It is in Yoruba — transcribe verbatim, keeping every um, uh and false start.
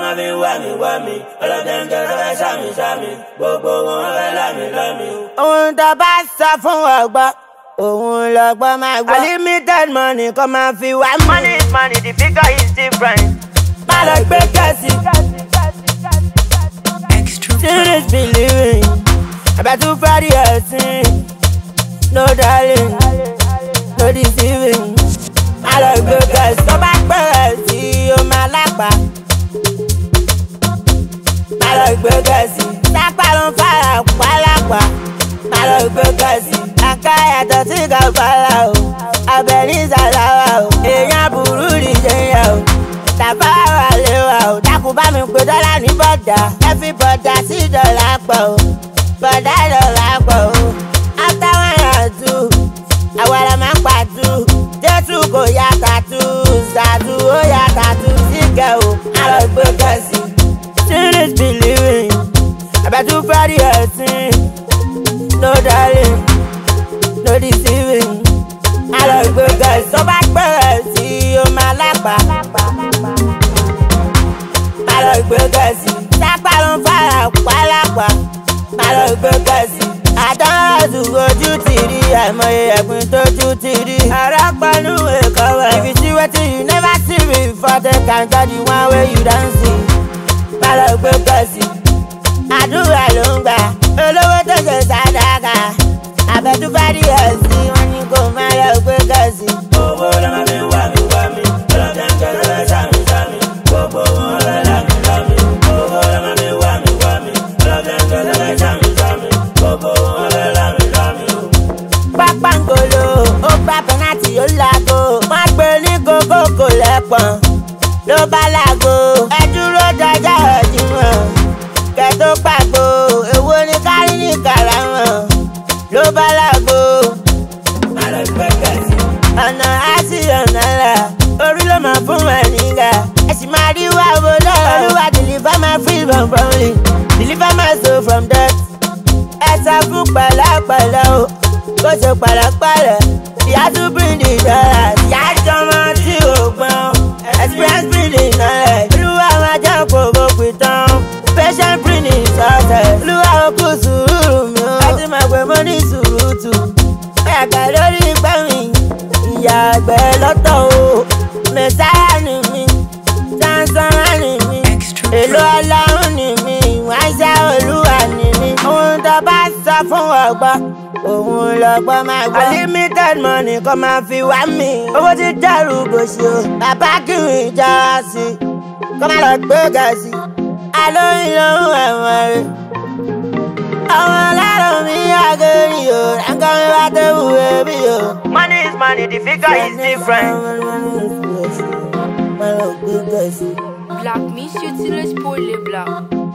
máa fi wá mi wá mi ọlọ́dẹ̀ǹkẹ́ lọ́fẹ́ sàmì sàmì gbogbo wọn fẹ́ lámì lámì. ohun tó bá sọ fún ọgbọ́n òun lọ́gbọ́n máa gbọ́. unlimited money kò máa fi wá mi. money is money, the figure is different. má lọ gbé kẹ́sì. serious believing about to party ẹ̀sìn. no darling no deceiving. má lọ gbé kẹ́sì. tó bá pẹ́ sí o máa lápá. má lọ gbé kẹ́sì. sápá ló ń fara pàlápà. má lọ gbé kẹ́sì. àkàyàtọ̀ tí kò fara o. abẹ ní sàláwà o. èèyàn burú ní jẹyà o. tàbá wà léwà o. dákun bá mi pé dọ́là ní bọ́dà. every bọ́dà sí dọ́là pọ̀ o. bọ́dà dọ́là pọ̀ o. after one or two àwa la máa ń pàtó. jésù kò yá tàtú. sàtú ó yá tàtú síkẹ́ o. má lọ gbé kẹ́sì. serious believing about to party ẹ̀sìn. no darling no deceiving. má lọ gbé kẹ́sì. tó bá pẹ́ sí o máa lápá. má lọ gbé kẹ́sì. sápá ló ń fara pàlápà. má lọ gbé kẹ́sì. àdánwò ojú ti rí àìmọye ẹ̀gbin tójú ti rí. ara pẹ̀lú ẹ̀kọ́ rẹ̀. if you see wetin you never see before they can tell you one way you don see. má lọ gbé kẹ́sì. àdúrà ló ń gbà olówó tó ṣe sàdákà. àbẹ̀túbárí ẹ̀sìn wọn ni kò má lọ gbé kẹ́sì. owó ló máa fi wá mi wá mi ọlọ́dẹ̀ǹkẹ́ ló fẹ́ sàmì sàmì gbogbo wọn fẹ́ lámì lámì. owó ló máa fi wá mi wá mi ọlọ́dẹ̀ǹkẹ́ ló fẹ́ sàmì sàmì gbogbo wọn fẹ́ lámì lámì. pápángolo ó gbá pẹ́nàtì ó láago. wọ́n gbé ní kókó kò lẹ́pọ̀n ló bá láago. ẹ dúró dájà ọ̀dìmọ̀ kẹ́ tó pàgbo. èwo ni kárí ní kàràmọ̀ ló bá láago. má lọ gbé kẹ́sì. ọ̀nà àti ọ̀nà là orí ló máa fún ẹ nígbà. ẹ sì máa rí wá wo lọ́wọ́. olúwa deliver my freedom from me, deliver my soul from death. ẹ sọ fún pẹ̀lẹ́pẹ̀lẹ́ o kó ṣe pẹ̀lẹ́pẹ̀lẹ́. ìyá tún bring the dollars. ìyá jọmọ tí ò gbọ́n experience bring the knowledge. olúwa máa jẹ́ kókó pìtàn patient bring the success. olúwa ó kú sùúrù mi o. ẹ ti máa pè mọ́ ní sùúrùtù. ẹ̀ka lórí ìgbà mi ìyá àgbẹ̀ lọ́tọ̀ o. mẹ̀sáyà ni mi sánsánrà ni mi èlò ọlọ́run ni mi ìwáṣẹ́ olúwa ni mi. ohun tó bá sọ fún ọgbọ́n òun lọ́gbọ́n máa gbọ́. unlimited money kò máa fi wá mi. owó ti dẹrù bòṣì o. bàbá kìrì já sí i kó má lọ gbé gàásì. alóyún lóhùn ẹ̀wọ̀n rẹ̀. àwọn ọlọ́run mi àgẹ́rì o. ránkọ́ mi wá tó wù ẹ́bí o. money is money, the figure is different. Black, miss you till it's poorly black.